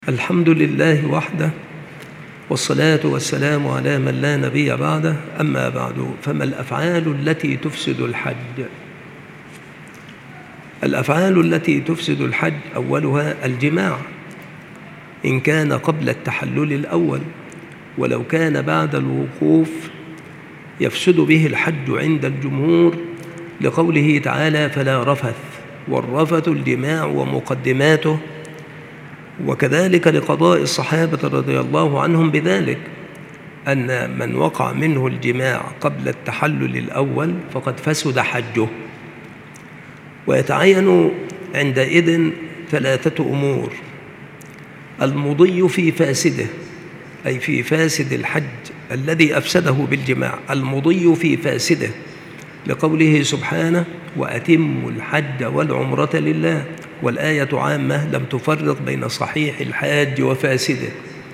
الحمد لله وحده، والصلاة والسلام على من لا نبي بعده. أما بعد، فما الأفعال التي تفسد الحج؟ الأفعال التي تفسد الحج أولها الجماع، إن كان قبل التحلل الأول، ولو كان بعد الوقوف يفسد به الحج عند الجمهور، لقوله تعالى: فلا رفث، والرفث الجماع ومقدماته. وكذلك لقضاء الصحابة رضي الله عنهم بذلك، أن من وقع منه الجماع قبل التحلل الأول فقد فسد حجه. ويتعين عندئذ ثلاثة أمور: المضي في فاسده، أي في فاسد الحج الذي أفسده بالجماع، المضي في فاسده، لقوله سبحانه: وأتموا الحج والعمرة لله، والآية عامة لم تفرق بين صحيح الحاج وفاسده.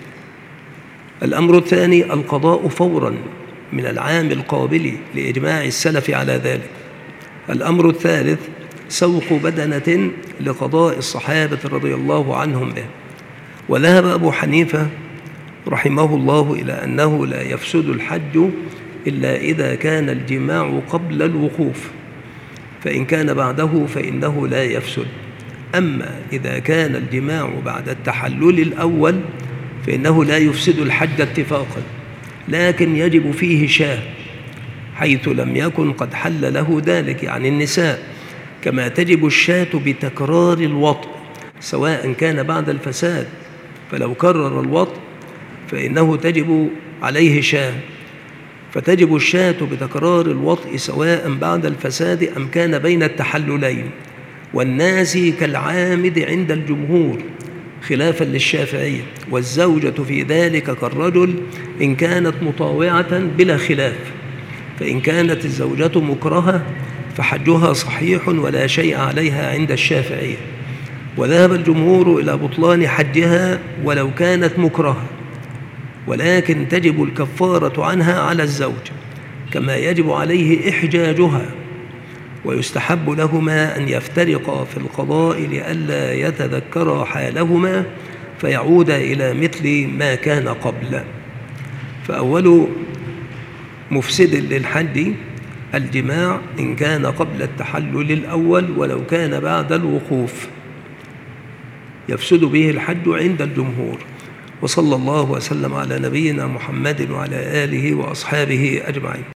الأمر الثاني القضاء فورا من العام القابل، لإجماع السلف على ذلك. الأمر الثالث سوق بدنة، لقضاء الصحابة رضي الله عنهم به. وذهب أبو حنيفة رحمه الله إلى أنه لا يفسد الحج إلا إذا كان الجماع قبل الوقوف، فإن كان بعده فإنه لا يفسد. أما إذا كان الجماع بعد التحلل الأول فإنه لا يفسد الحج اتفاقا، لكن يجب فيه شاة، حيث لم يكن قد حل له ذلك، يعني النساء، كما تجب الشاة بتكرار الوطء، سواء كان بعد الفساد، فلو كرر الوطء فإنه تجب عليه شاة، فتجب الشاة بتكرار الوطء سواء بعد الفساد أم كان بين التحللين. والناسي كالعامد عند الجمهور، خلافا للشافعية، والزوجة في ذلك كالرجل إن كانت مطاوعة بلا خلاف، فإن كانت الزوجة مكرهة فحجها صحيح ولا شيء عليها عند الشافعية. وذهب الجمهور إلى بطلان حجها ولو كانت مكرهة، ولكن تجب الكفارة عنها على الزوج، كما يجب عليه إحجاجها. ويستحب لهما أن يفترقا في القضاء لئلا يتذكرا حالهما فيعودا إلى مثل ما كان قبل. فأول مفسد للحج الجماع، إن كان قبل التحلل الأول ولو كان بعد الوقوف، يفسد به الحج عند الجمهور. وصلى الله وسلم على نبينا محمد وعلى آله وأصحابه أجمعين.